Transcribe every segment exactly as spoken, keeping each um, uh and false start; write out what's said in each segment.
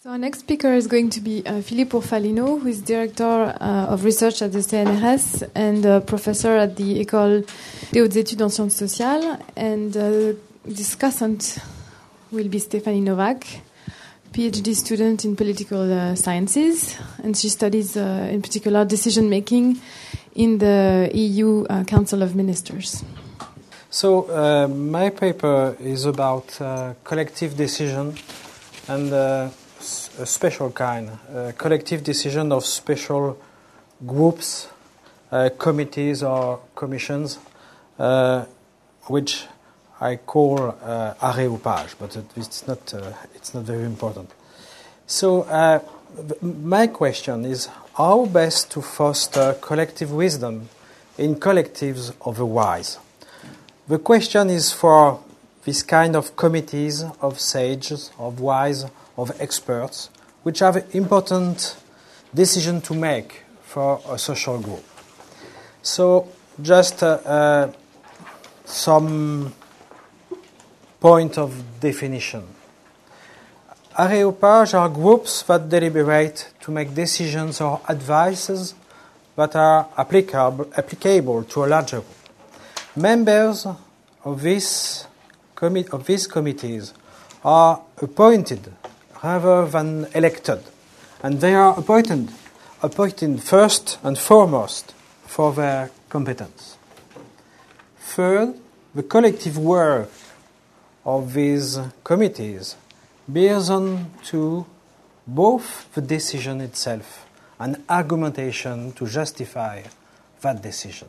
So our next speaker is going to be uh, Filippo Falino, who is Director uh, of Research at the C N R S and uh, Professor at the École des Hautes Études en Sciences Sociales. And uh, discussant will be Stefanie Novak, PhD student in political uh, sciences, and she studies uh, in particular decision-making in the E U uh, Council of Ministers. So uh, my paper is about uh, collective decision and uh, a special kind, uh, collective decision of special groups, uh, committees or commissions, uh, which I call uh, aréopage, but it, it's not uh, it's not very important. So uh, my question is how best to foster collective wisdom in collectives of the wise. The question is for this kind of committees of sages, of wise, of experts, which have important decision to make for a social group. So just uh, uh, some point of definition. Aréopages are groups that deliberate to make decisions or advices that are applicable, applicable to a larger group. Members of, this commi- of these committees are appointed rather than elected, and they are appointed, appointed first and foremost for their competence. Third, the collective work of these committees bears on to both the decision itself and argumentation to justify that decision.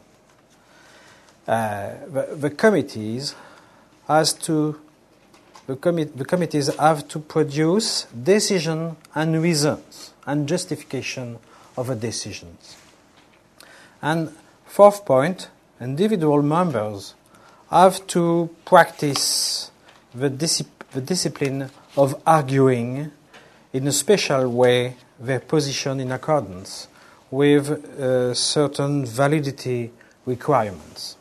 Uh, the, the committees has to the, commi- the committees have to produce decision and reasons and justification of the decisions. And fourth point, individual members have to practice the, disip- the discipline of arguing in a special way their position in accordance with uh, certain validity requirements.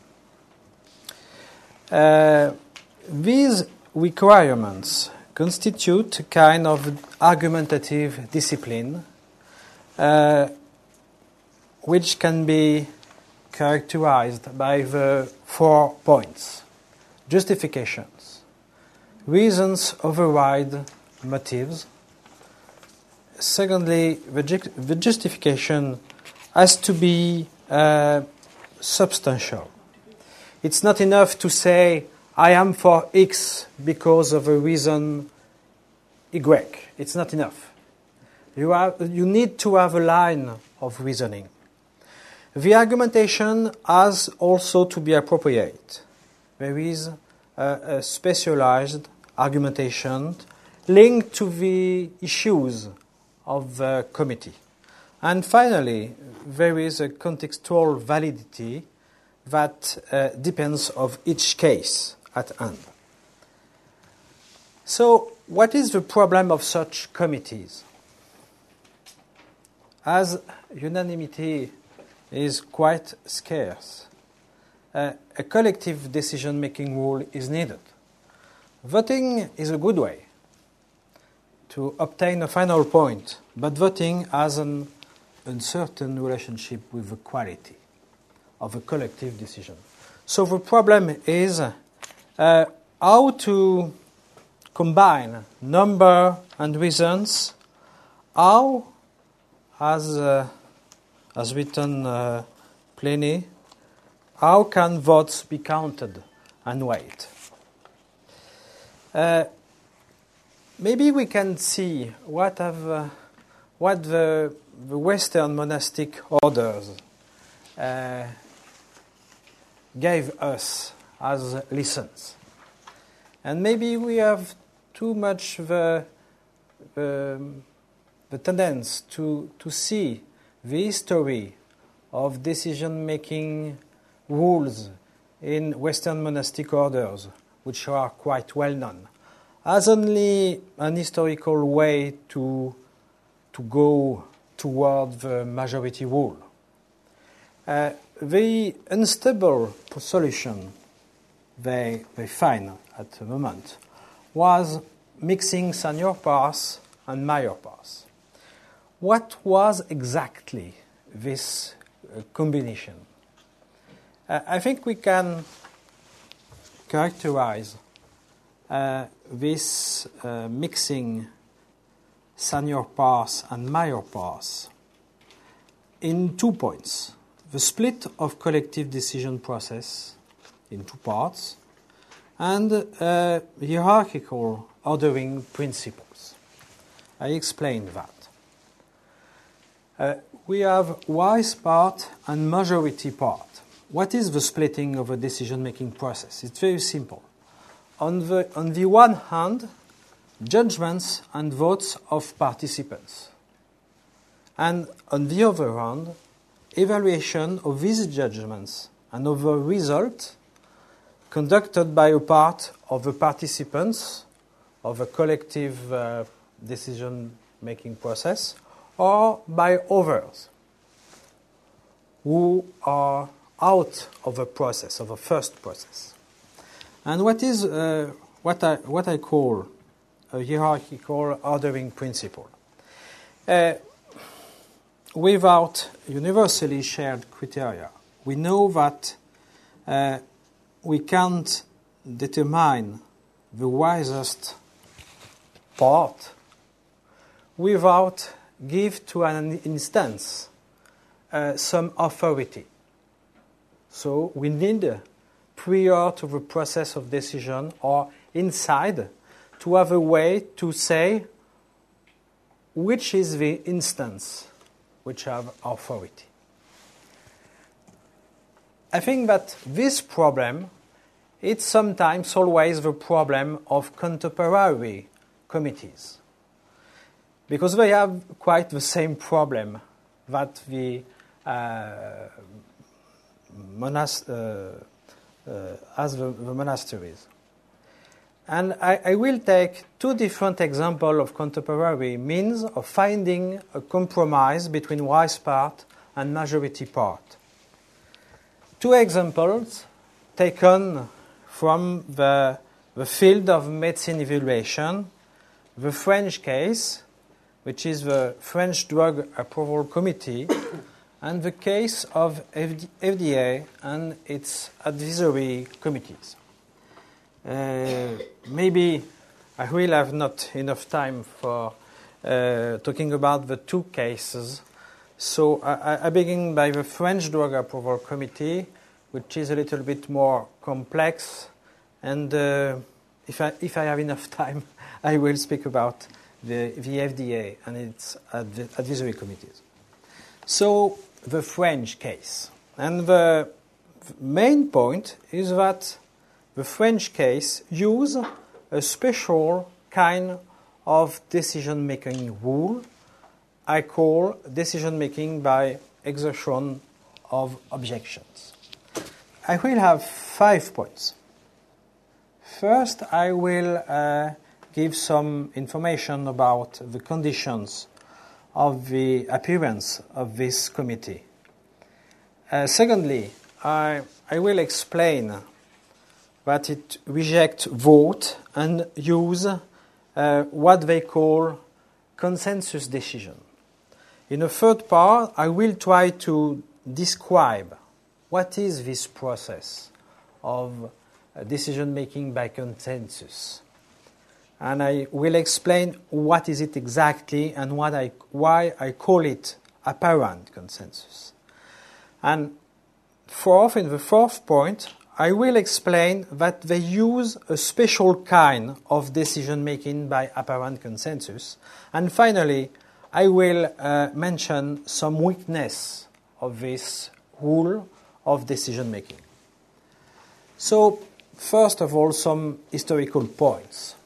Uh, these requirements constitute a kind of argumentative discipline uh, which can be characterized by the four points: justifications, reasons override motives. Secondly, the, ju- the justification has to be uh, substantial. It's not enough to say, I am for X because of a reason Y. It's not enough. You, have, you need to have a line of reasoning. The argumentation has also to be appropriate. There is a, a specialized argumentation linked to the issues of the committee. And finally, there is a contextual validity that uh, depends of each case at hand. So, what is the problem of such committees? As unanimity is quite scarce, uh, a collective decision-making rule is needed. Voting is a good way to obtain a final point, but voting has an uncertain relationship with the quality of a collective decision. So the problem is uh, how to combine number and reasons, how, as uh, has written uh, Pliny, how can votes be counted and weighed? Uh, maybe we can see what have uh, what the, the Western monastic orders uh, gave us as lessons. And maybe we have too much the, the, the tendency to, to see the history of decision-making rules in Western monastic orders, which are quite well known, as only an historical way to, to go toward the majority rule. Uh, the unstable solution they, they find at the moment was mixing senior powers and major pass. What was exactly this uh, combination? Uh, I think we can characterize uh, this uh, mixing senior pass and major pass in two points. The split of collective decision process in two parts and uh, hierarchical ordering principles. I explained that. Uh, we have wise part and majority part. What is the splitting of a decision-making process? It's very simple. On the, on the one hand, judgments and votes of participants. And on the other hand, evaluation of these judgments and of the result conducted by a part of the participants of a collective uh, decision-making process or by others who are out of the process, of the first process. And what is uh, what I what I call a hierarchical ordering principle? Uh, without universally shared criteria, we know that uh, we can't determine the wisest part without give to an instance uh, some authority. So we need, prior to the process of decision or inside, to have a way to say which is the instance which have authority. I think that this problem, it's sometimes always the problem of contemporary committees, because they have quite the same problem that the uh, Monast- uh, uh, as the, the monasteries. And I, I will take two different examples of contemporary means of finding a compromise between wise part and majority part. Two examples taken from the, the field of medicine evaluation, the French case, which is the French Drug Approval Committee, and the case of F D A and its advisory committees. Uh, maybe I will have not enough time for uh, talking about the two cases. So I, I begin by the French Drug Approval Committee, which is a little bit more complex. And uh, if, I, if I have enough time, I will speak about the, the F D A and its adv- advisory committees. So the French case. And the main point is that the French case use a special kind of decision-making rule I call decision-making by exertion of objections. I will have five points. First, I will uh, give some information about the conditions of the appearance of this committee. Uh, secondly, I, I will explain that it rejects vote and use uh, what they call consensus decision. In the third part, I will try to describe what is this process of uh, decision-making by consensus. And I will explain what is it exactly and what I, why I call it apparent consensus. And fourth, in the fourth point, I will explain that they use a special kind of decision-making by apparent consensus. And finally, I will uh, mention some weakness of this rule of decision-making. So, first of all, some historical points.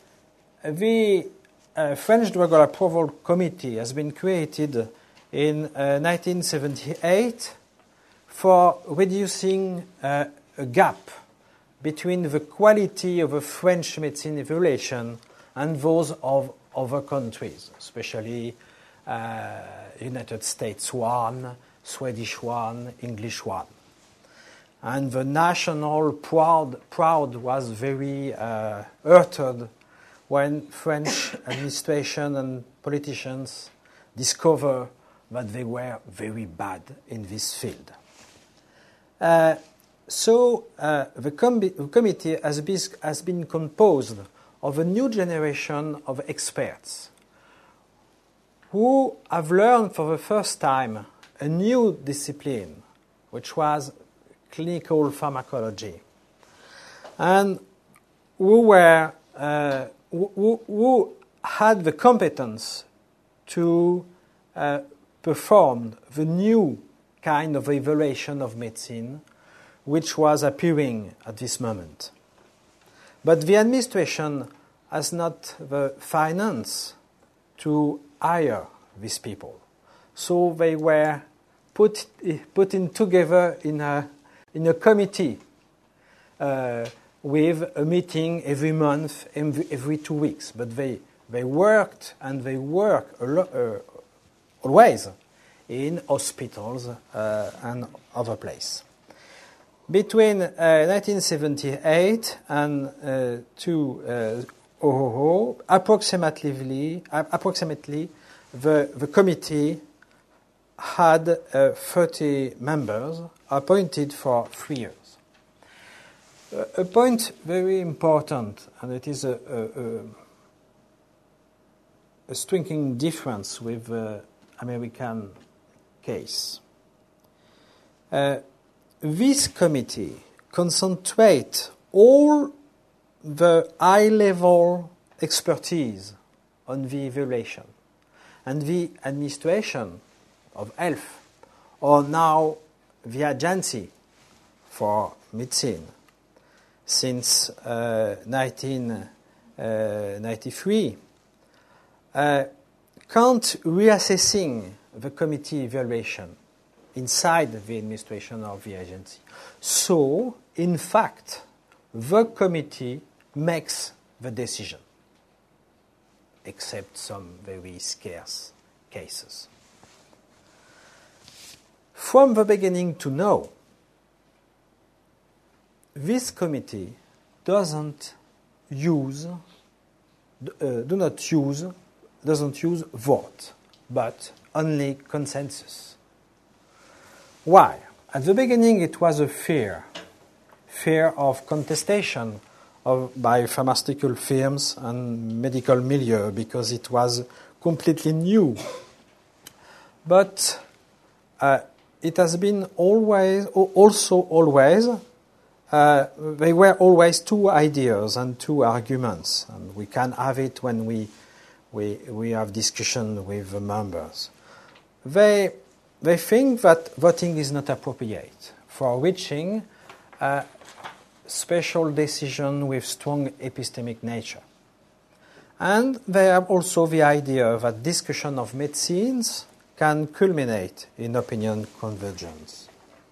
The uh, French Drug Approval Committee has been created in uh, nineteen seventy-eight for reducing uh, a gap between the quality of a French medicine evaluation and those of other countries, especially uh, United States one, Swedish one, English one. And the national proud, proud was very uh, hurted when French administration and politicians discover that they were very bad in this field. Uh, so uh, the, com- the committee has been, has been composed of a new generation of experts who have learned for the first time a new discipline, which was clinical pharmacology, and who were uh, who, who had the competence to uh, perform the new kind of evaluation of medicine, which was appearing at this moment. But the administration has not the finance to hire these people, so they were put put in together in a in a committee uh, with a meeting every month, every, every two weeks. But they they worked and they work a lo- uh, always in hospitals uh, and other places. Between uh, nineteen seventy-eight and uh, two thousand, approximately, uh, approximately the, the committee had uh, thirty members appointed for three years. Uh, a point very important, and it is a, a, a, a striking difference with the American case. Uh, this committee concentrates all the high-level expertise on the evaluation, and the administration of health, or now the agency for medicine, since uh, nineteen ninety-three, uh, can't reassessing the committee evaluation inside the administration of the agency. So, in fact, the committee makes the decision, except some very scarce cases. From the beginning to now, this committee doesn't use, uh, do not use, doesn't use vote, but only consensus. Why? At the beginning, it was a fear, fear of contestation of, by pharmaceutical firms and medical milieu, because it was completely new. But uh, it has been always, also always, uh, there were always two ideas and two arguments, and we can have it when we we we have discussion with the members. They they think that voting is not appropriate for reaching a special decision with strong epistemic nature, and they have also the idea that discussion of medicines can culminate in opinion convergence.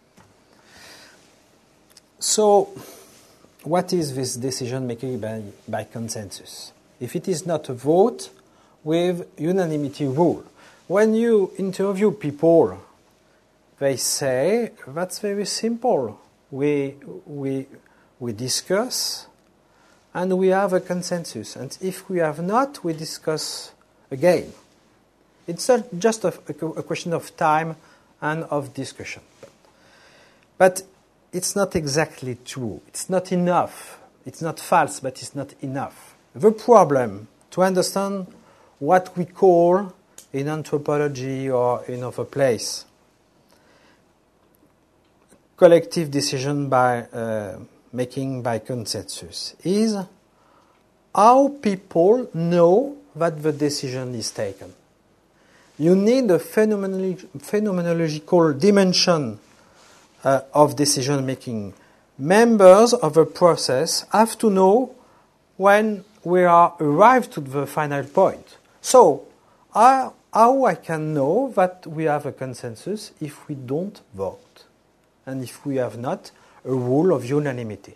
So, what is this decision-making by, by consensus? If it is not a vote with unanimity rule, when you interview people, they say, that's very simple. We, we, we discuss, and we have a consensus. And if we have not, we discuss again. It's a, just a, a question of time and of discussion. But it's not exactly true. It's not enough. It's not false, but it's not enough. The problem, to understand what we call in anthropology or in other place, collective decision by uh, making by consensus, is how people know that the decision is taken. You need a phenomenolo- phenomenological dimension uh, of decision-making. Members of a process have to know when we are arrived to the final point. So, uh, how I can know that we have a consensus if we don't vote, and if we have not a rule of unanimity?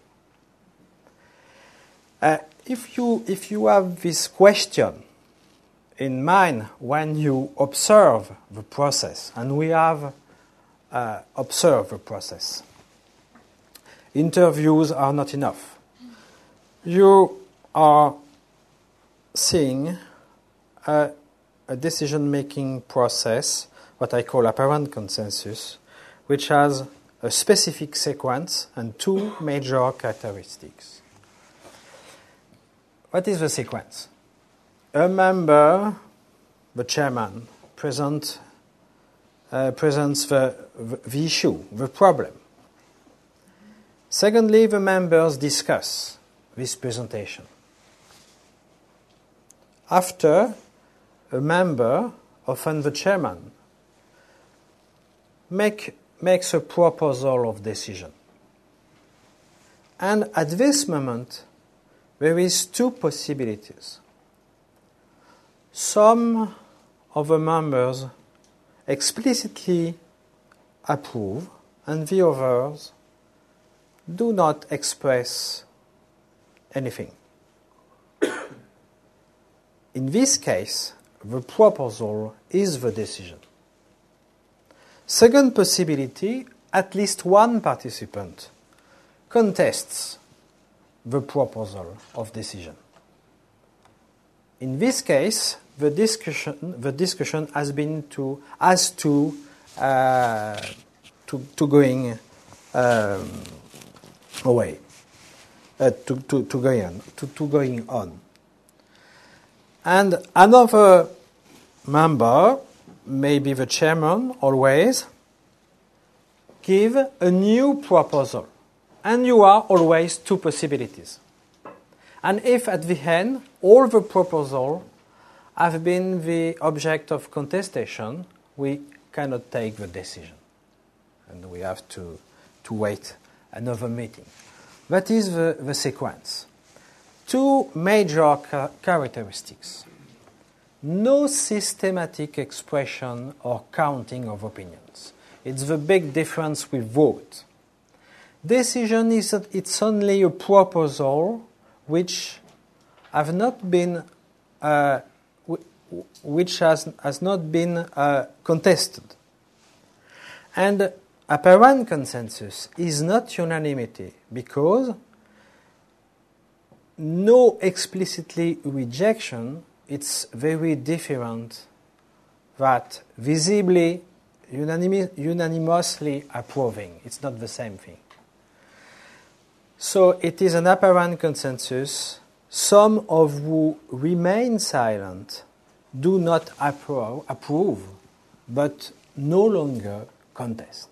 Uh, if you if you have this question in mind when you observe the process, and we have uh, observed the process, interviews are not enough. You are seeing a, a decision-making process, what I call apparent consensus, which has a specific sequence and two major characteristics. What is the sequence? A member, the chairman, present, uh, presents the, the, the issue, the problem. Secondly, the members discuss this presentation. After, a member, often the chairman, make, makes a proposal of decision. And at this moment, there is two possibilities. Some of the members explicitly approve, and the others do not express anything. In this case, the proposal is the decision. Second possibility, at least one participant contests the proposal of decision. In this case, the discussion the discussion has been to as to uh, to, to going um, away, uh, to, to, to going on, to, to going on. And another member, maybe the chairman always, give a new proposal. And you are always two possibilities. And if at the end all the proposals have been the object of contestation, we cannot take the decision. And we have to, to wait another meeting. That is the, the sequence. Two major ca- characteristics. No systematic expression or counting of opinions. It's the big difference with vote. Decision is that it's only a proposal which have not been, uh, which has, has not been uh, contested. And apparent consensus is not unanimity because no explicitly rejection, it's very different that visibly unanimi- unanimously approving. It's not the same thing. So it is an apparent consensus. Some of who remain silent do not appro- approve, but no longer contest.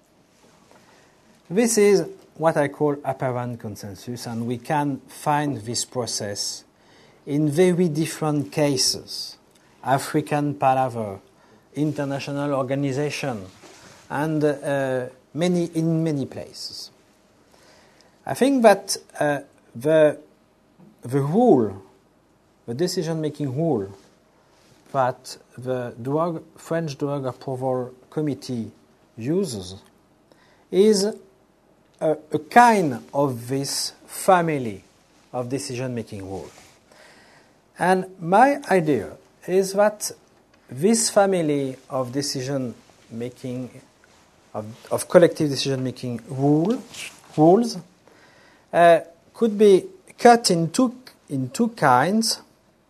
This is what I call apparent consensus, and we can find this process in very different cases. African Palaver, international organization, and uh, many in many places. I think that uh, the, the rule, the decision-making rule that the drug, French Drug Approval Committee uses is a, a kind of this family of decision-making rule. And my idea is that this family of decision-making, of, of collective decision-making rule, rules, Uh, could be cut in two, in two kinds,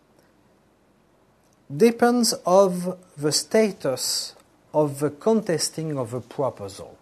depends of the status of the contesting of a proposal.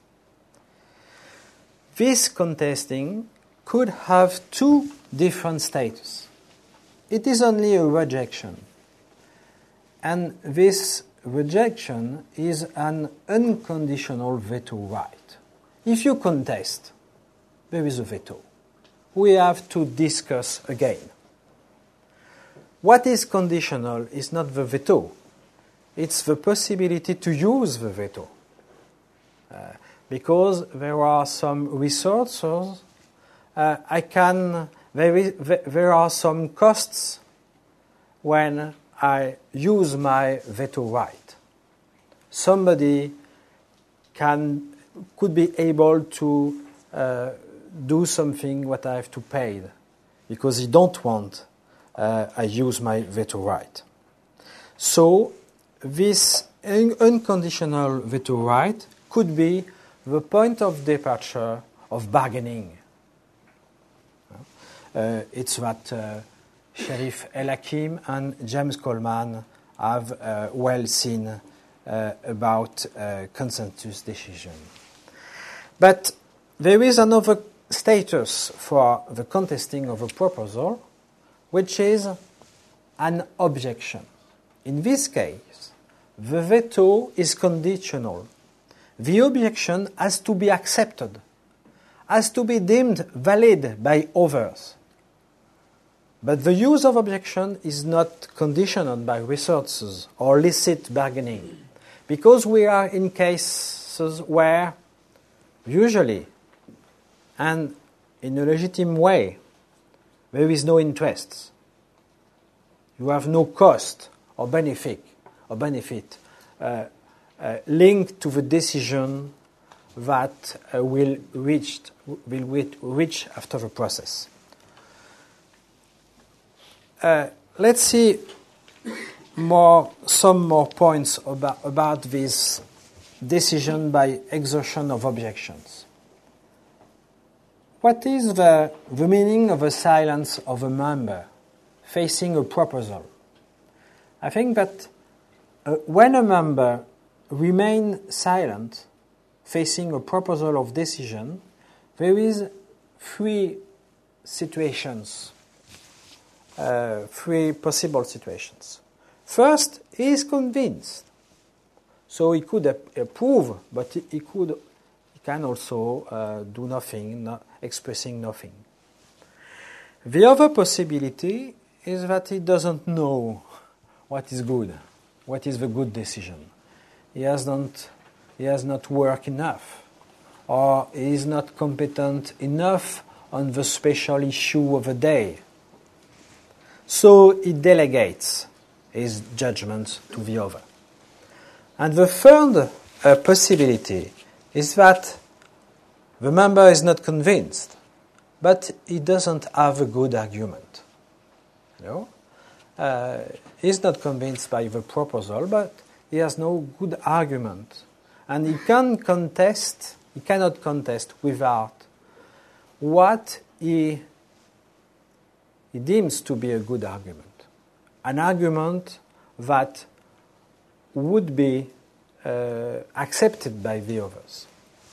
This contesting could have two different status. It is only a rejection, and this rejection is an unconditional veto right. If you contest, there is a veto. We have to discuss again. What is conditional is not the veto. It's the possibility to use the veto. Uh, because there are some resources, uh, I can, there, is, there are some costs when I use my veto right. Somebody can, could be able to uh, do something what I have to pay because he don't want uh, I use my veto right. So this un- unconditional veto right could be the point of departure of bargaining. Uh, it's that uh, Sherif El-Hakim and James Coleman have uh, well seen uh, about uh, consensus decision. But there is another status for the contesting of a proposal, which is an objection. In this case, the veto is conditional. The objection has to be accepted, has to be deemed valid by others. But the use of objection is not conditioned by resources or licit bargaining, because we are in cases where usually and in a legitimate way there is no interest. You have no cost or benefit or benefit uh, uh, linked to the decision that uh, will reach will reach after the process. Uh, let's see more some more points about about this decision by exertion of objections. What is the the meaning of a silence of a member facing a proposal? I think that uh, when a member remains silent facing a proposal of decision, there is three situations, uh, three possible situations. First, he is convinced, so he could ap- approve, but he, he could, he can also uh, do nothing, not expressing nothing. The other possibility is that he doesn't know what is good, what is the good decision. He has not, he has not worked enough, or he is not competent enough on the special issue of the day. So he delegates his judgment to the other. And the third uh, possibility is that the member is not convinced, but he doesn't have a good argument. You know? Uh, he's not convinced by the proposal, but he has no good argument. And he can contest, he cannot contest without what he, he deems to be a good argument. An argument that would be uh, accepted by the others.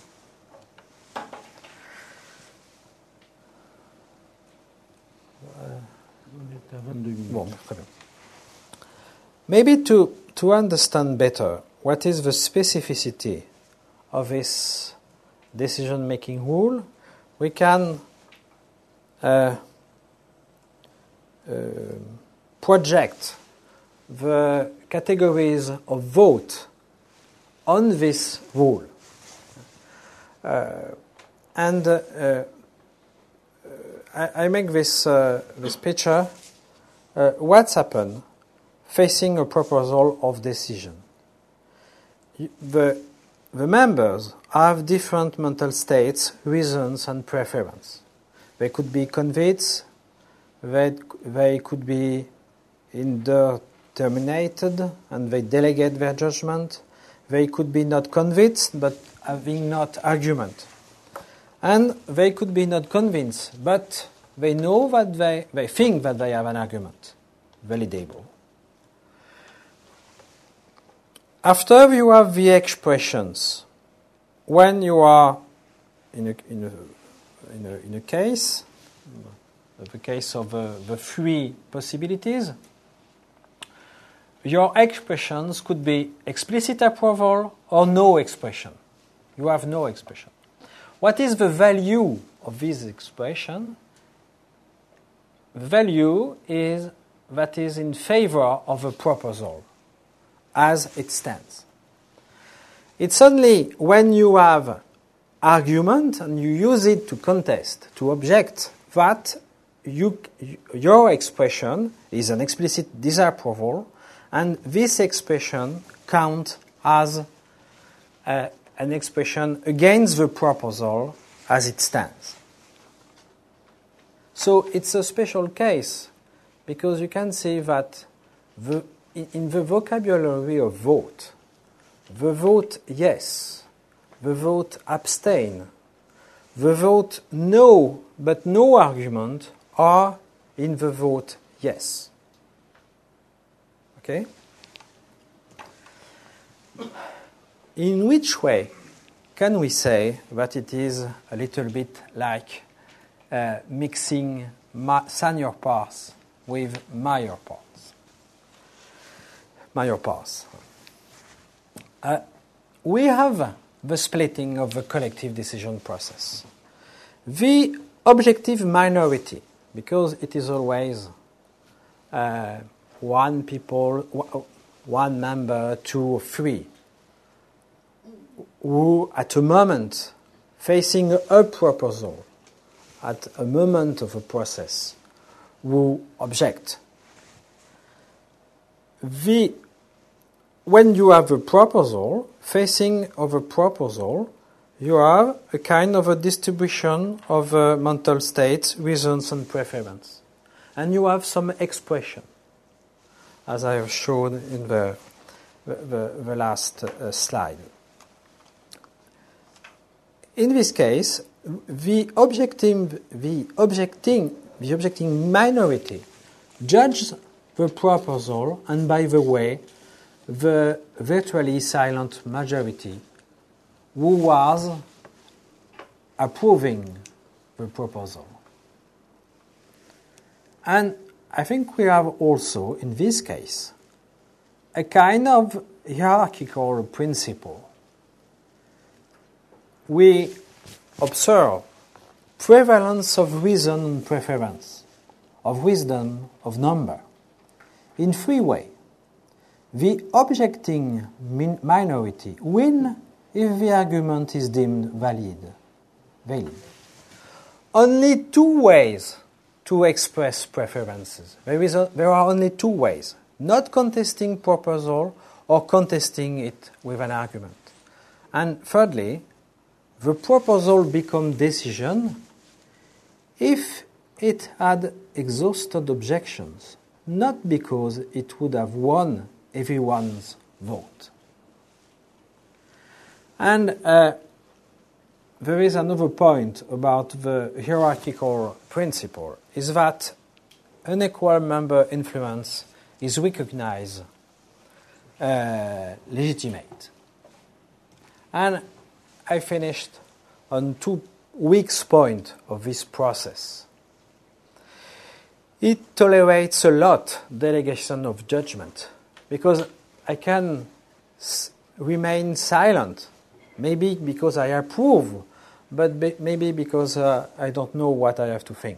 Bon, très bien. Maybe to, to understand better what is the specificity of this decision-making rule, we can uh, uh, project the categories of vote on this rule. Uh, and uh, uh, I, I make this, uh, this picture. Uh, what's happened facing a proposal of decision? The, the members have different mental states, reasons, and preference. They could be convinced, they, they could be indeterminated, and they delegate their judgment. They could be not convinced, but having not argument. And they could be not convinced, but they know that they, they think that they have an argument, validable. After you have the expressions, when you are in a, in a, in a, in a case, the case of uh, the three possibilities, your expressions could be explicit approval or no expression. You have no expression. What is the value of this expression? The value is that is in favor of a proposal as it stands. It's only when you have argument and you use it to contest, to object, that you, your expression is an explicit disapproval, and this expression counts as uh, an expression against the proposal as it stands. So it's a special case, because you can see that the, in the vocabulary of vote, the vote yes, the vote abstain, the vote no, but no argument, are in the vote yes. Okay? In which way can we say that it is a little bit like uh, mixing ma- senior parts with major parts? Major parts. Uh, we have the splitting of the collective decision process. The objective minority, because it is always uh, one people, one member, two or three, who at a moment facing a proposal, at a moment of a process, who object. The, when you have a proposal, facing of a proposal, you have a kind of a distribution of uh, mental states, reasons and preference. And you have some expression, as I have shown in the, the, the, the last uh, slide. In this case, the objecting, the objecting, the objecting minority judges the proposal, and by the way, the virtually silent majority who was approving the proposal. And I think we have also, in this case, a kind of hierarchical principle. We observe prevalence of reason and preference, of wisdom, of number, in three ways. The objecting min- minority win if the argument is deemed valid. valid. Only two ways to express preferences. There, is a, there are only two ways. Not contesting proposal or contesting it with an argument. And thirdly, the proposal becomes decision if it had exhausted objections, not because it would have won everyone's vote. And uh, there is another point about the hierarchical principle, is that unequal member influence is recognized uh, legitimate. And I finished on two weak points of this process. It tolerates a lot delegation of judgment, because I can s- remain silent, maybe because I approve, but be- maybe because uh, I don't know what I have to think.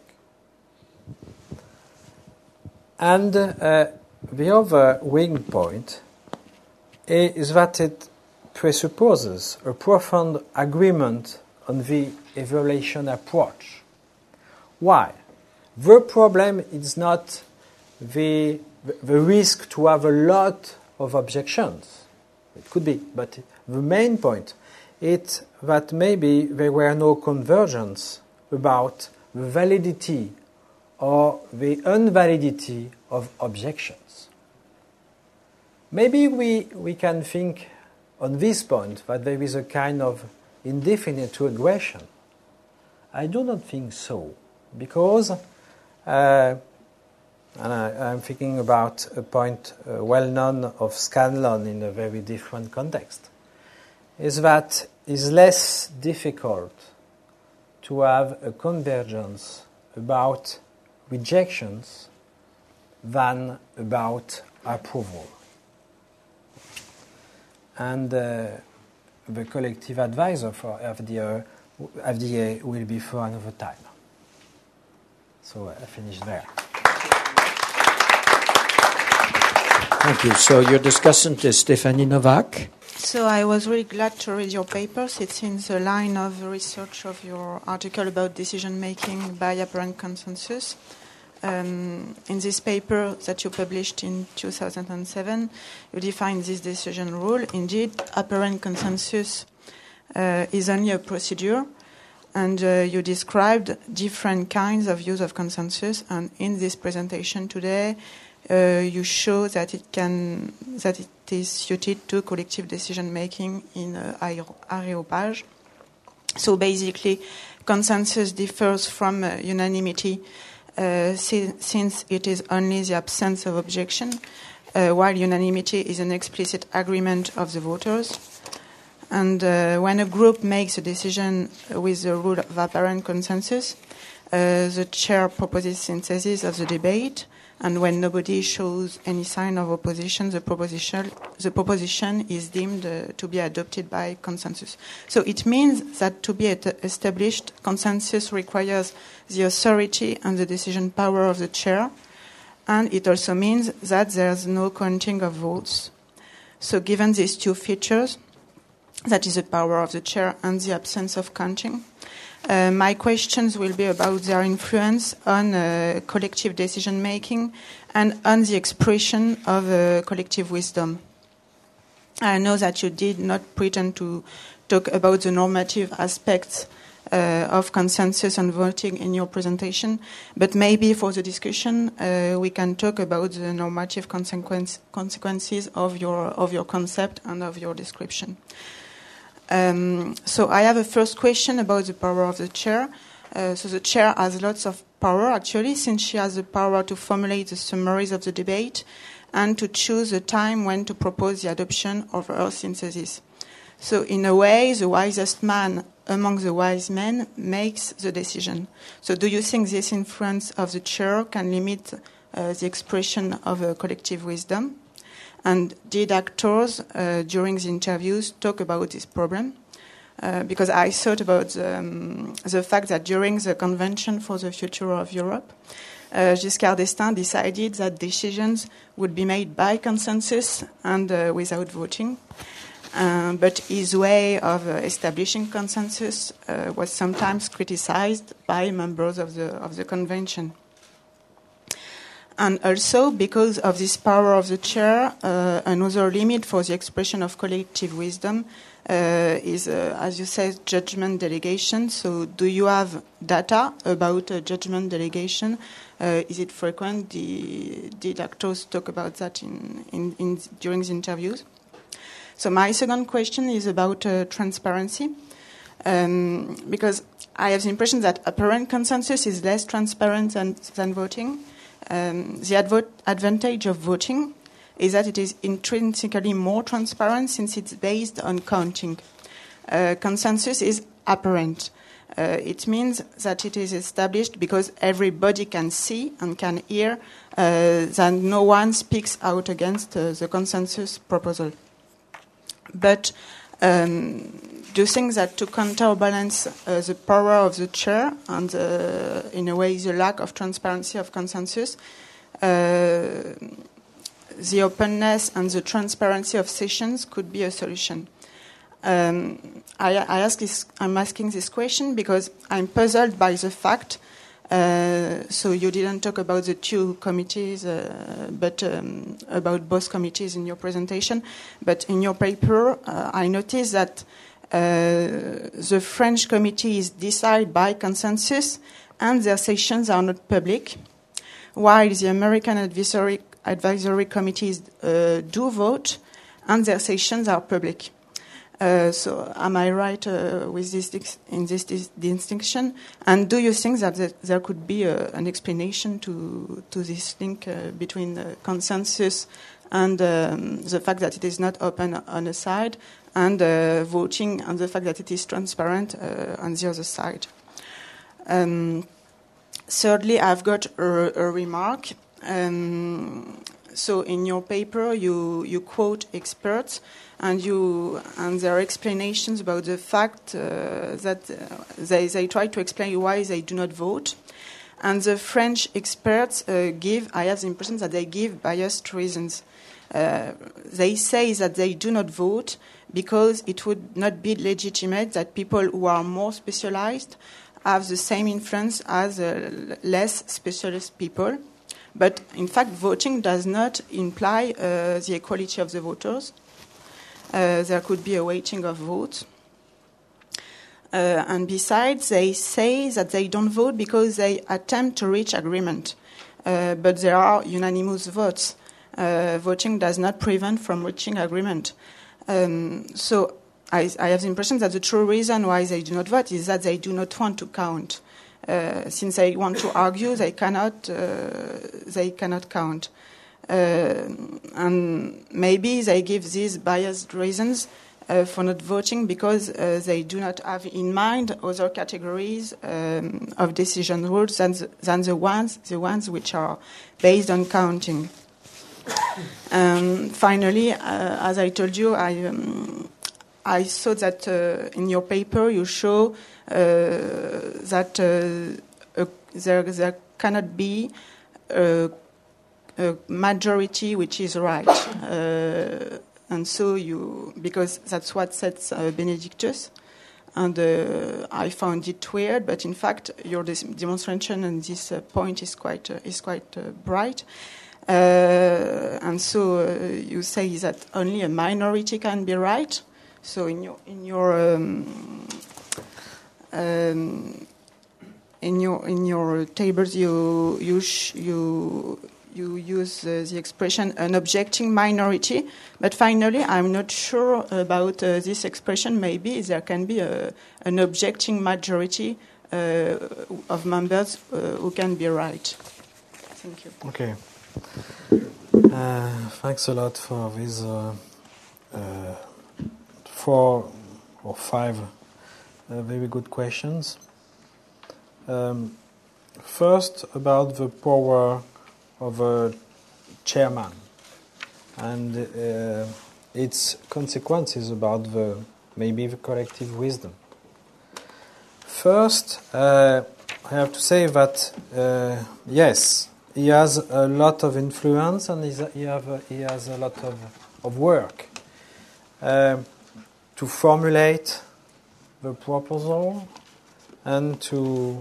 And uh, the other weak point is that it presupposes a profound agreement on the evaluation approach. Why? The problem is not the, the risk to have a lot of objections. It could be, but the main point is that maybe there were no convergence about the validity or the invalidity of objections. Maybe we, we can think on this point that there is a kind of indefinite regression. I do not think so, because, uh, and I, I'm thinking about a point uh, well known of Scanlon in a very different context, is that it's less difficult to have a convergence about rejections than about approval. And uh, the collective advisor for F D A, F D A will be for another time. So I finish there. Thank you. So your discussant is Stephanie Novak. So I was really glad to read your papers. It's in the line of research of your article about decision-making by apparent consensus. Um, in this paper that you published in two thousand seven, you define this decision rule. Indeed, apparent consensus uh, is only a procedure, and uh, you described different kinds of use of consensus. And in this presentation today, uh, you show that it can that it is suited to collective decision making in uh, aréopage. So basically, consensus differs from uh, unanimity uh, si- since it is only the absence of objection, uh, while unanimity is an explicit agreement of the voters. And uh, when a group makes a decision with the rule of apparent consensus, uh, the chair proposes synthesis of the debate, and when nobody shows any sign of opposition, the proposition, the proposition is deemed uh, to be adopted by consensus. So it means that to be established, consensus requires the authority and the decision power of the chair, and it also means that there's no counting of votes. So given these two features, that is the power of the chair and the absence of counting, Uh, my questions will be about their influence on uh, collective decision-making and on the expression of uh, collective wisdom. I know that you did not pretend to talk about the normative aspects uh, of consensus and voting in your presentation, but maybe for the discussion uh, we can talk about the normative consequence, consequences of your, of your concept and of your description. Um, so I have a first question about the power of the chair. Uh, so the chair has lots of power, actually, since she has the power to formulate the summaries of the debate and to choose the time when to propose the adoption of her synthesis. So in a way, the wisest man among the wise men makes the decision. So do you think this influence of the chair can limit uh, the expression of a collective wisdom? And did actors uh, during the interviews talk about this problem? Uh, because I thought about um, the fact that during the Convention for the Future of Europe, uh, Giscard d'Estaing decided that decisions would be made by consensus and uh, without voting. Uh, but his way of uh, establishing consensus uh, was sometimes criticized by members of the of the convention. And also, because of this power of the chair, uh, another limit for the expression of collective wisdom uh, is, uh, as you said, judgment delegation. So do you have data about uh, judgment delegation? Uh, is it frequent? The, did actors talk about that in, in, in during the interviews? So my second question is about uh, transparency. Um, because I have the impression that apparent consensus is less transparent than, than voting. Um, the advo- advantage of voting is that it is intrinsically more transparent since it's based on counting. Uh, consensus is apparent. Uh, it means that it is established because everybody can see and can hear uh, that no one speaks out against uh, the consensus proposal. But um, do you think that to counterbalance uh, the power of the chair and, uh, in a way, the lack of transparency of consensus, uh, the openness and the transparency of sessions could be a solution? Um, I, I ask this, I'm asking this question because I'm puzzled by the fact. Uh, so you didn't talk about the two committees, uh, but um, about both committees in your presentation. But in your paper, uh, I noticed that uh, the French committees decide by consensus, and their sessions are not public, while the American advisory advisory committees uh, do vote, and their sessions are public. Uh, so, am I right uh, with this dis- in this dis- distinction? And do you think that th- there could be a, an explanation to to this link uh, between the consensus and um, the fact that it is not open on a side, and uh, voting, and the fact that it is transparent uh, on the other side? Um, thirdly, I've got a, a remark. Um, so, in your paper, you you quote experts. And you and their explanations about the fact uh, that uh, they they try to explain why they do not vote, and the French experts uh, give. I have the impression that they give biased reasons. Uh, they say that they do not vote because it would not be legitimate that people who are more specialized have the same influence as uh, less specialist people. But in fact, voting does not imply uh, the equality of the voters. Uh, there could be a weighting of votes. Uh, and besides, they say that they don't vote because they attempt to reach agreement. Uh, but there are unanimous votes. Uh, voting does not prevent from reaching agreement. Um, so I, I have the impression that the true reason why they do not vote is that they do not want to count. uh, since they want to argue, they cannot, uh, they cannot count. Uh, and maybe they give these biased reasons uh, for not voting because uh, they do not have in mind other categories um, of decision rules than the, than the ones the ones which are based on counting. Um, finally, uh, as I told you, I um, I saw that uh, in your paper you show uh, that uh, a, there there cannot be a, a majority which is right, uh, and so you because that's what says uh, Benedictus, and uh, I found it weird, but in fact your demonstration on this uh, point is quite uh, is quite uh, bright. Uh, and so uh, you say that only a minority can be right. So in your in your um, um, in your in your tables you you sh- you you use uh, the expression an objecting minority. But finally, I'm not sure about uh, this expression. Maybe there can be a, an objecting majority uh, of members uh, who can be right. Thank you. Okay. Uh, thanks a lot for these uh, uh, four or five uh, very good questions. Um, first, about the power of a chairman and uh, its consequences about the maybe the collective wisdom. First, uh, I have to say that uh, yes. He has a lot of influence and he's, he, have a, he has a lot of, of work uh, to formulate the proposal and to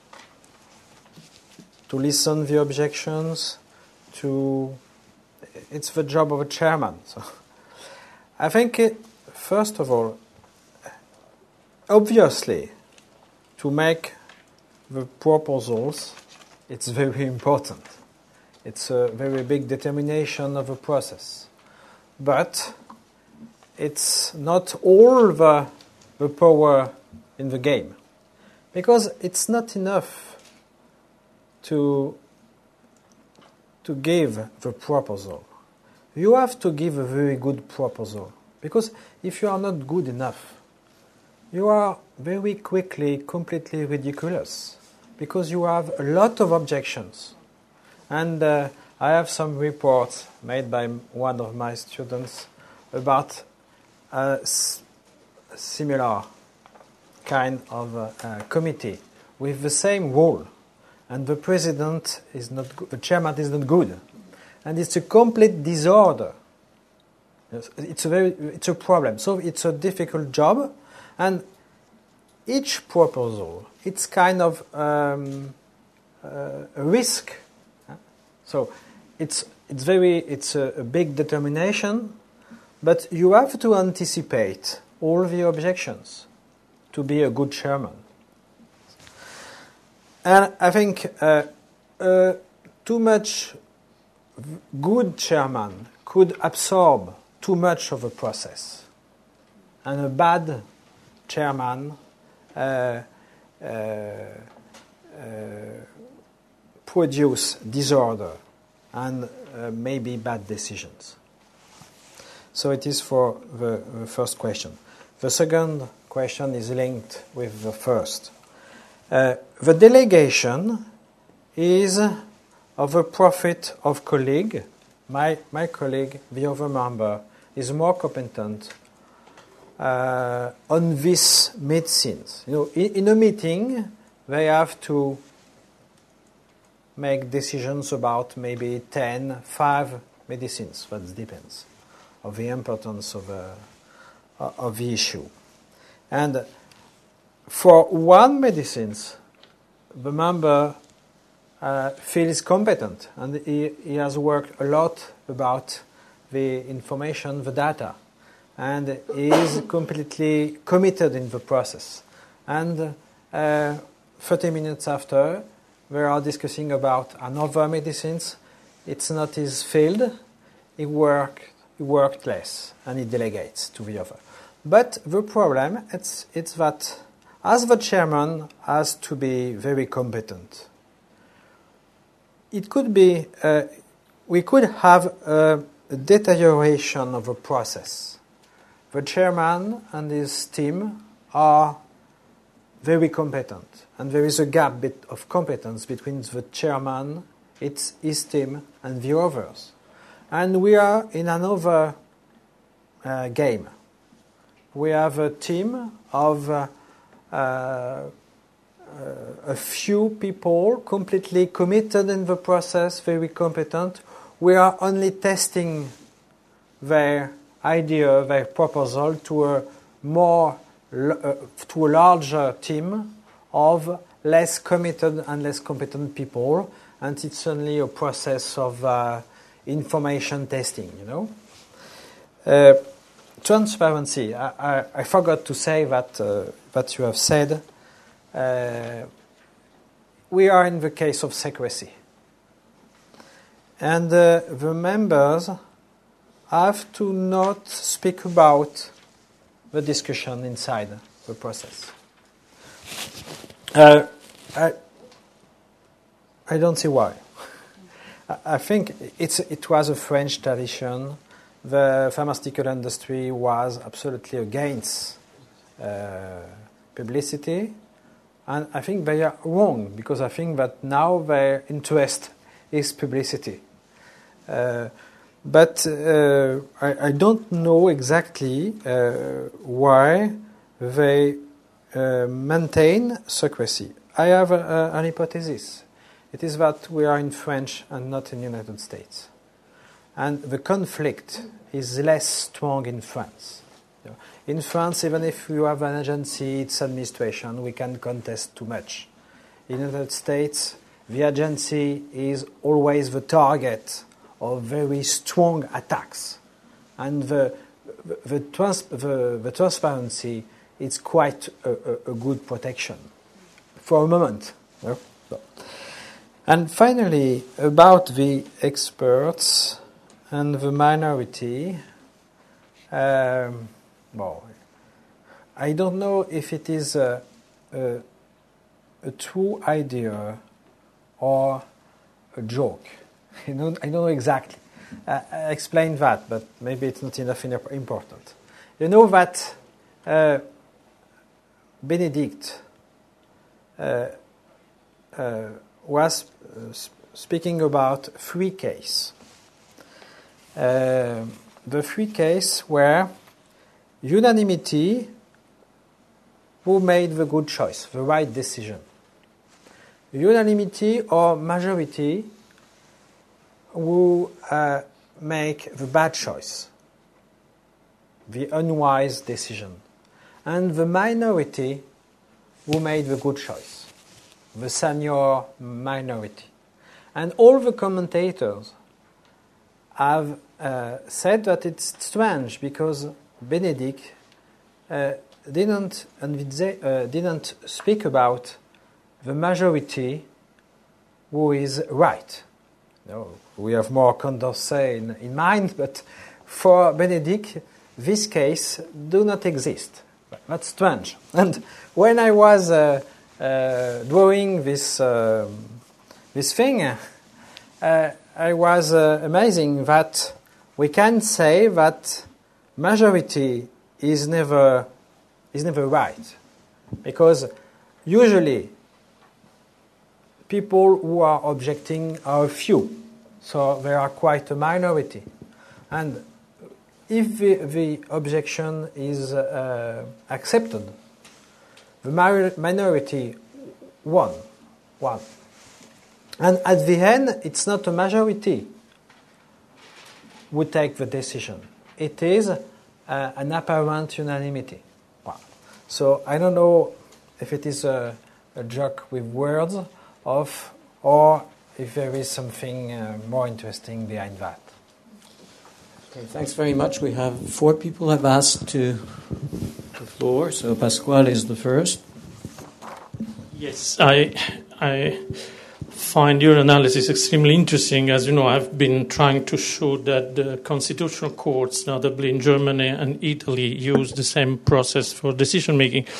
to listen the objections. To it's the job of a chairman. So I think it, first of all, obviously, to make the proposals. It's very important. It's a very big determination of a process. But it's not all the, the power in the game. Because it's not enough to, to give the proposal. You have to give a very good proposal. Because if you are not good enough, you are very quickly completely ridiculous. Because you have a lot of objections. And uh, I have some reports made by one of my students about a s- similar kind of uh, uh, committee with the same role. And the president is not good, the chairman is not good. And it's a complete disorder. It's a very, it's a problem. So it's a difficult job. And each proposal, it's kind of um, uh, a risk. So it's it's very it's a, a big determination, but you have to anticipate all the objections to be a good chairman. And I think uh, uh, too much good chairman could absorb too much of a process, and a bad chairman. Uh, uh, uh, produce disorder and uh, maybe bad decisions. So it is for the, the first question. The second question is linked with the first. Uh, the delegation is of a profit of colleague. My, my colleague, the other member, is more competent Uh, on these medicines. You know, in, in a meeting, they have to make decisions about maybe ten, five medicines. That depends of the importance of, uh, of the issue. And for one medicines, the member uh, feels competent, and he, he has worked a lot about the information, the data. And is completely committed in the process. And uh, thirty minutes after, we are discussing about another medicines. It's not his field. He worked, he worked less, and he delegates to the other. But the problem it's it's that as the chairman has to be very competent. It could be, uh, we could have a, a deterioration of a process. The chairman and his team are very competent, and there is a gap bit of competence between the chairman, its, his team, and the others. And we are in another uh, game. We have a team of uh, uh, a few people completely committed in the process, very competent. We are only testing their idea, their proposal to a more uh, to a larger team of less committed and less competent people, and it's only a process of uh, information testing, you know. Uh, transparency. I, I, I forgot to say that uh, that you have said. Uh, we are in the case of secrecy, and uh, the members have to not speak about the discussion inside the process. Uh, I, I don't see why. I think it's, it was a French tradition. The pharmaceutical industry was absolutely against uh, publicity. And I think they are wrong, because I think that now their interest is publicity. Uh, but uh, I, I don't know exactly uh, why they uh, maintain secrecy. I have a, a, an hypothesis. It is that we are in French and not in the United States. And the conflict is less strong in France. In France, even if you have an agency, its administration, we can contest too much. In the United States, the agency is always the target of very strong attacks. And the, the, the, trans, the, the transparency is quite a, a, a good protection for a moment. No? No. And finally, about the experts and the minority, um, well, I don't know if it is a, a, a true idea or a joke. I don't, I don't know exactly. Uh, I explained that, but maybe it's not enough important. You know that uh, Benedict uh, uh, was uh, speaking about three cases. Uh, the three cases were unanimity, who made the good choice, the right decision. Unanimity or majority, who uh, make the bad choice, the unwise decision. And the minority, who made the good choice, the senior minority. And all the commentators have uh, said that it's strange because Benedict uh, didn't uh, didn't speak about the majority who is right. No, we have more Condorcet in, in mind, but for Benedict, this case do not exist. That's strange. And when I was uh, uh, drawing this uh, this thing, uh, I was uh, amazing that we can say that majority is never is never right, because usually people who are objecting are few, so they are quite a minority. And if the, the objection is uh, accepted, the minority won, won. And at the end, it's not a majority who take the decision. It is uh, an apparent unanimity. Wow. So I don't know if it is a, a joke with words, of, or if there is something uh, more interesting behind that. Okay, thanks very much. We have four people have asked to the floor, so Pasquale is the first. Yes, I I find your analysis extremely interesting. As you know, I've been trying to show that the constitutional courts, notably in Germany and Italy, use the same process for decision making.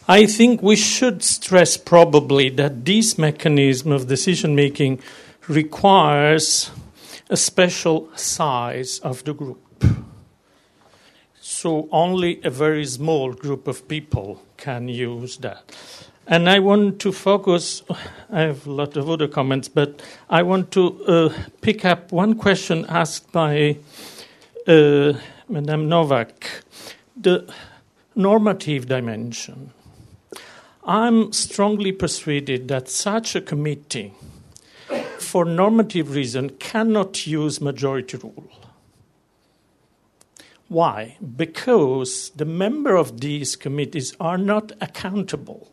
I think we should stress probably that this mechanism of decision-making requires a special size of the group. So only a very small group of people can use that. And I want to focus, I have a lot of other comments, but I want to uh, pick up one question asked by uh, Madame Novak, the normative dimension. I'm strongly persuaded that such a committee, for normative reason, cannot use majority rule. Why? Because the members of these committees are not accountable.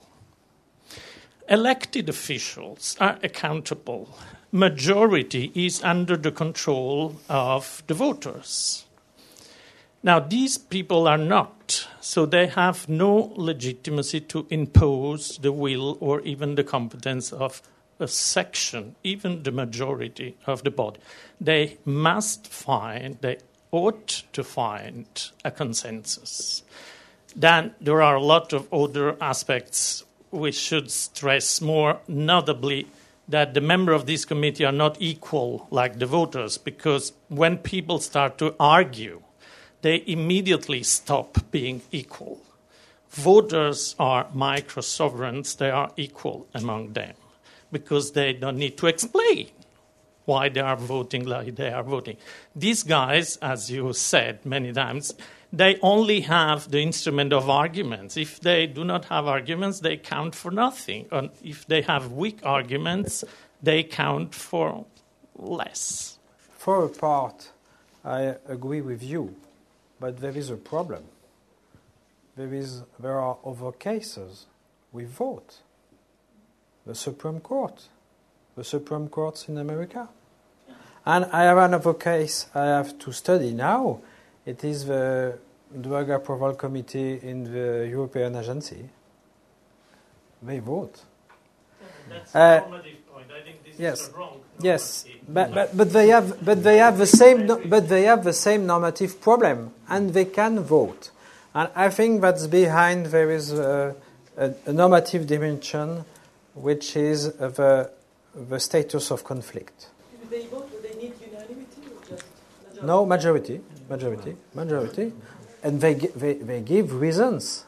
Elected officials are accountable. Majority is under the control of the voters. Now, these people are not, so they have no legitimacy to impose the will or even the competence of a section, even the majority of the body. They must find, they ought to find a consensus. Then there are a lot of other aspects we should stress more, notably that the members of this committee are not equal like the voters, because when people start to argue, they immediately stop being equal. Voters are micro-sovereigns, they are equal among them, because they don't need to explain why they are voting like they are voting. These guys, as you said many times, they only have the instrument of arguments. If they do not have arguments, they count for nothing. And if they have weak arguments, they count for less. For a part, I agree with you, but there is a problem. There is, there are other cases we vote. The Supreme Court, the Supreme Courts in America. And I have another case I have to study now. It is the Drug Approval Committee in the European Agency. They vote. That's Uh, a normative point. I think this yes. is a wrong. Yes, but, but but they have but they have the same no, but they have the same normative problem, and they can vote. And I think that's behind there is a, a, a normative dimension, which is the the status of conflict. If they vote, do they need unanimity or just majority? No, majority, majority, majority, and they gi- they they give reasons.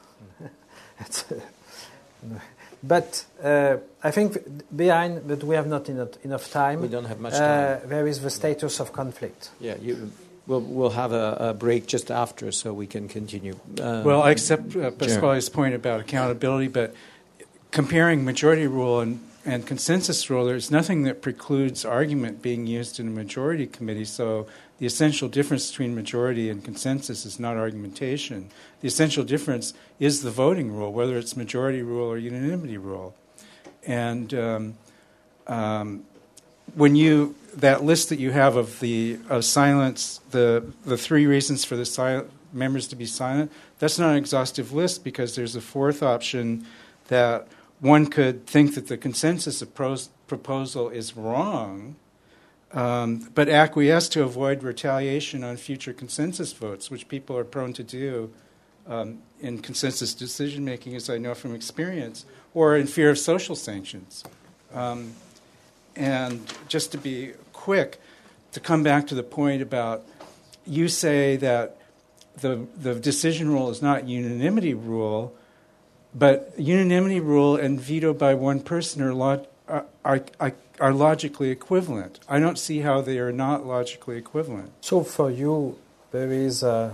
But uh, I think behind, but we have not enough, enough time. We don't have much Uh, time. there is the status of conflict. Yeah, you, we'll, we'll have a, a break just after so we can continue. Uh, Well, I accept uh, Pasquale's point about accountability, but comparing majority rule and, and consensus rule, there's nothing that precludes argument being used in a majority committee. So the essential difference between majority and consensus is not argumentation. The essential difference is the voting rule, whether it's majority rule or unanimity rule. And um, um, when you that list that you have of the of silence, the the three reasons for the sil- members to be silent, that's not an exhaustive list, because there's a fourth option that one could think that the consensus appro- proposal is wrong, um, but acquiesce to avoid retaliation on future consensus votes, which people are prone to do um, in consensus decision-making, as I know from experience, or in fear of social sanctions. Um, and just to be quick, to come back to the point about, you say that the the decision rule is not unanimity rule, but unanimity rule and veto by one person are, log- are, are, are logically equivalent. I don't see how they are not logically equivalent. So for you, there is uh,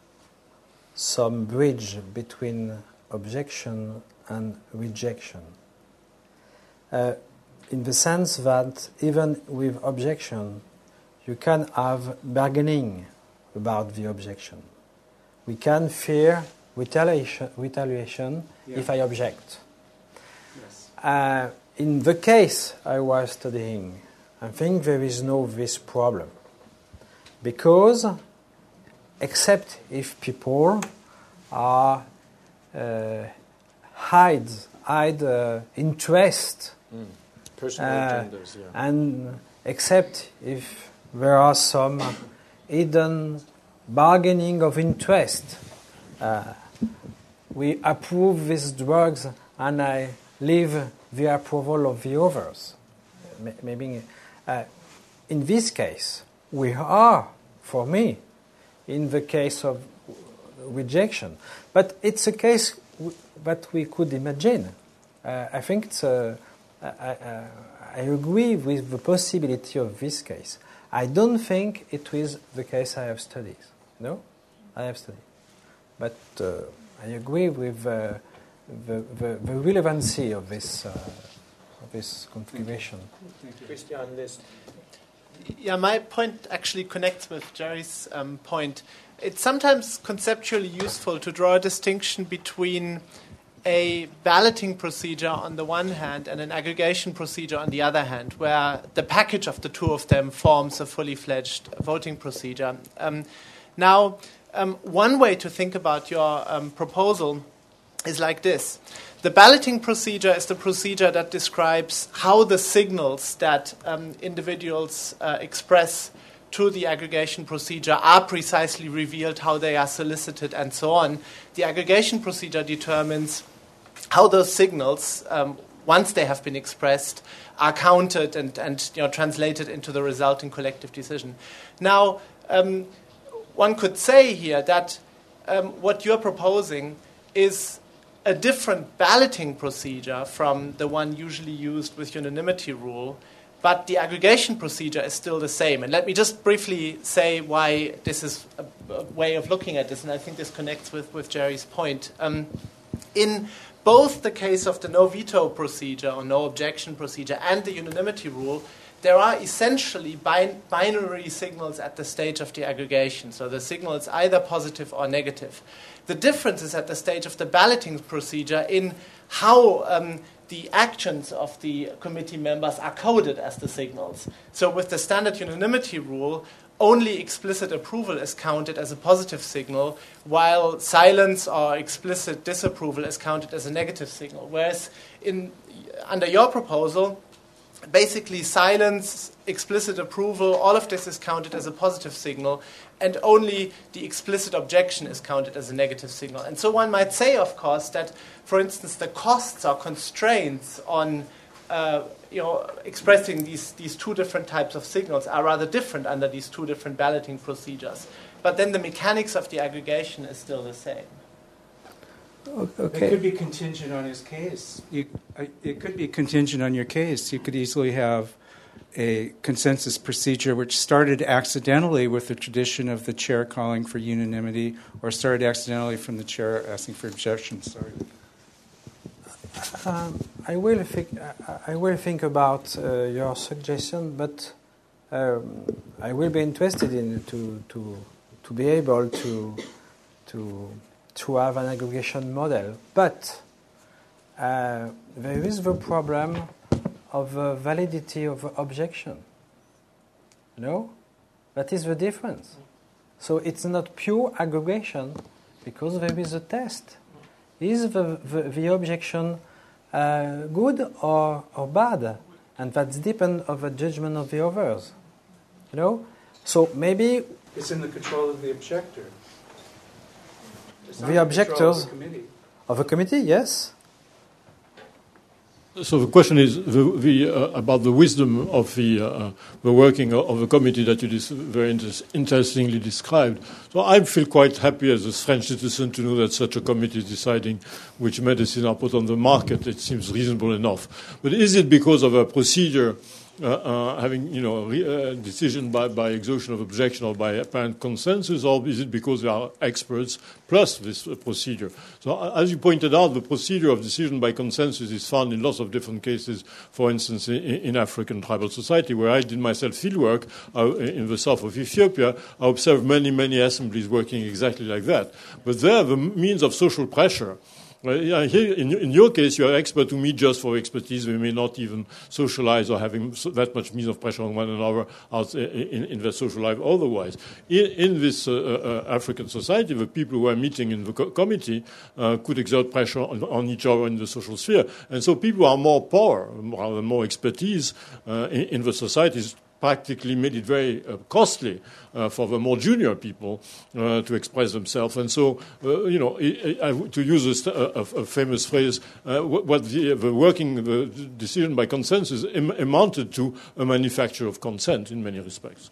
some bridge between objection and rejection. Uh, in the sense that even with objection, you can have bargaining about the objection. We can fear retaliation, retaliation Yeah. if I object. Yes. Uh, in the case I was studying, I think there is no this problem. Because, except if people are uh, hide, hide uh, interest, mm. Personal uh, agendas, yeah. and except if there are some hidden bargaining of interest, uh, we approve these drugs and I leave the approval of the others. Maybe uh, in this case, we are, for me, in the case of rejection. But it's a case w- that we could imagine. Uh, I think it's a, I, I, I agree with the possibility of this case. I don't think it is the case I have studied. No? I have studied. But uh, I agree with uh, the, the, the relevancy of this, uh, of this configuration. Christian, this. Yeah, my point actually connects with Jerry's um, point. It's sometimes conceptually useful to draw a distinction between a balloting procedure on the one hand and an aggregation procedure on the other hand, where the package of the two of them forms a fully fledged voting procedure. Um, now, um, one way to think about your um, proposal is like this. The balloting procedure is the procedure that describes how the signals that um, individuals uh, express to the aggregation procedure are precisely revealed, how they are solicited, and so on. The aggregation procedure determines how those signals, um, once they have been expressed, are counted and, and you know, translated into the resulting collective decision. Now, um, one could say here that um, what you're proposing is a different balloting procedure from the one usually used with unanimity rule, but the aggregation procedure is still the same. And let me just briefly say why this is a, a way of looking at this, and I think this connects with, with Jerry's point. Um, in both the case of the no veto procedure or no objection procedure and the unanimity rule, there are essentially bin- binary signals at the stage of the aggregation. So the signal is either positive or negative. The difference is at the stage of the balloting procedure in how um, the actions of the committee members are coded as the signals. So with the standard unanimity rule, only explicit approval is counted as a positive signal, while silence or explicit disapproval is counted as a negative signal. Whereas in under your proposal, basically silence, explicit approval, all of this is counted as a positive signal, and only the explicit objection is counted as a negative signal. And so one might say, of course, that, for instance, the costs or constraints on uh, you know, expressing these, these two different types of signals are rather different under these two different balloting procedures. But then the mechanics of the aggregation is still the same. Okay. It could be contingent on his case. You, uh, it could be contingent on your case. You could easily have a consensus procedure which started accidentally with the tradition of the chair calling for unanimity, or started accidentally from the chair asking for objections. Sorry. Um, I will think. I will think about uh, your suggestion, but um, I will be interested in to to to be able to to. to have an aggregation model. But uh, there is the problem of the validity of the objection. No? That is the difference. So it's not pure aggregation because there is a test. Is the, the, the objection uh, good or, or bad? And that depends on the judgment of the others. You know? So maybe... It's in the control of the objector. The objectors of a committee, yes. So the question is the, the, uh, about the wisdom of the, uh, the working of the committee that you dis- very inter- interestingly described. So I feel quite happy as a French citizen to know that such a committee is deciding which medicine are put on the market. It seems reasonable enough. But is it because of a procedure Uh, uh, having, you know, a re- uh, decision by, by exhaustion of objection or by apparent consensus, or is it because they are experts plus this uh, procedure? So, uh, as you pointed out, the procedure of decision by consensus is found in lots of different cases. For instance, in, in African tribal society, where I did myself fieldwork uh, in the south of Ethiopia, I observed many, many assemblies working exactly like that. But there, the means of social pressure. Well, yeah, here, in, in your case, you are expert who meet just for expertise. We may not even socialize or having so, that much means of pressure on one another out in, in their social life otherwise. In, in this uh, uh, African society, the people who are meeting in the co- committee uh, could exert pressure on, on each other in the social sphere. And so people are more power, more, more expertise uh, in, in the societies practically made it very uh, costly uh, for the more junior people uh, to express themselves. And so, uh, you know, I, I, to use a, st- a, a famous phrase, uh, what, what the, the working the decision by consensus am- amounted to a manufacture of consent in many respects.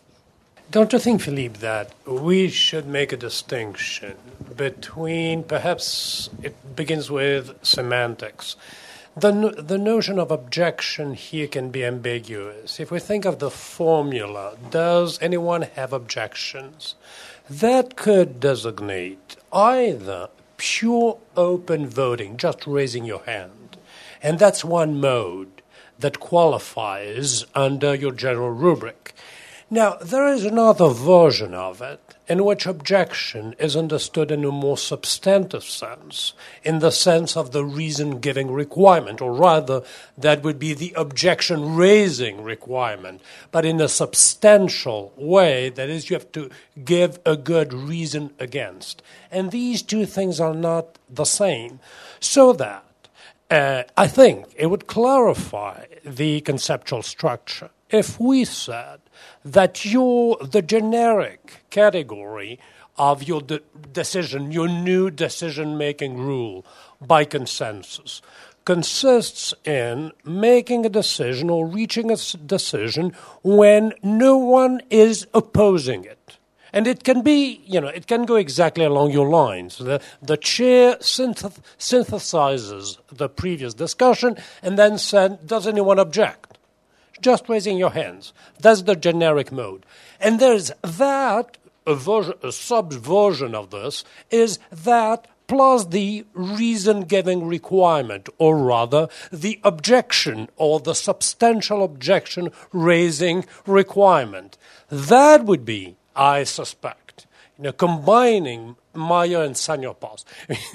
Don't you think, Philippe, that we should make a distinction between, perhaps it begins with semantics. The, no- the notion of objection here can be ambiguous. If we think of the formula, does anyone have objections? That could designate either pure open voting, just raising your hand, and that's one mode that qualifies under your general rubric. Now, there is another version of it in which objection is understood in a more substantive sense, in the sense of the reason-giving requirement, or rather, that would be the objection-raising requirement, but in a substantial way, that is, you have to give a good reason against. And these two things are not the same, so that uh, I think it would clarify the conceptual structure if we said that your the generic category of your de- decision, your new decision-making rule by consensus, consists in making a decision or reaching a s- decision when no one is opposing it. And it can be, you know, it can go exactly along your lines. The, the chair synth- synthesizes the previous discussion and then said, does anyone object? Just raising your hands. That's the generic mode. And there's that, a, version, a sub-version of this, is that plus the reason-giving requirement, or rather the objection or the substantial objection raising requirement. That would be, I suspect, you know, combining Meyer and Sagnon-Pass.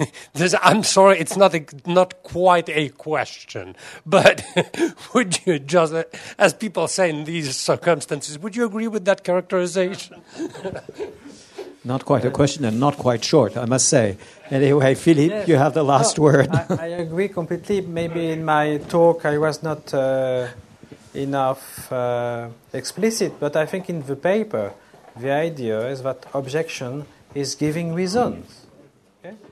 I'm sorry, it's not a, not quite a question, but would you just, as people say in these circumstances, would you agree with that characterization? Not quite a question and not quite short, I must say. Anyway, Philippe, yes. You have the last no, word. I, I agree completely. Maybe in my talk I was not uh, enough uh, explicit, but I think in the paper the idea is that objection is giving reasons. Okay?